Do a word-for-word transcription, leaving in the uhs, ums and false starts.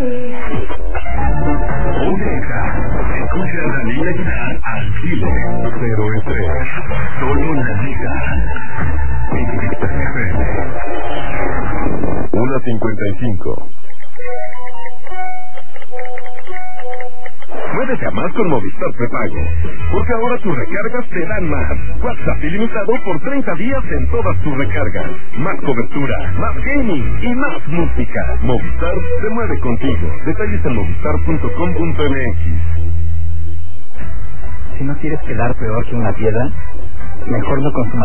Oreja, escucha la Liga al Chile. Cero estrés, solo la Liga. una cincuenta y cinco. Puedes llamar con Movistar Prepago, porque ahora tus recargas te dan más. WhatsApp ilimitado por treinta días en todas tus recargas. Más cobertura, más gaming y más música. Movistar se mueve contigo. Detalles en movistar punto com punto m x. Si no quieres quedar peor que una piedra, mejor no consumas.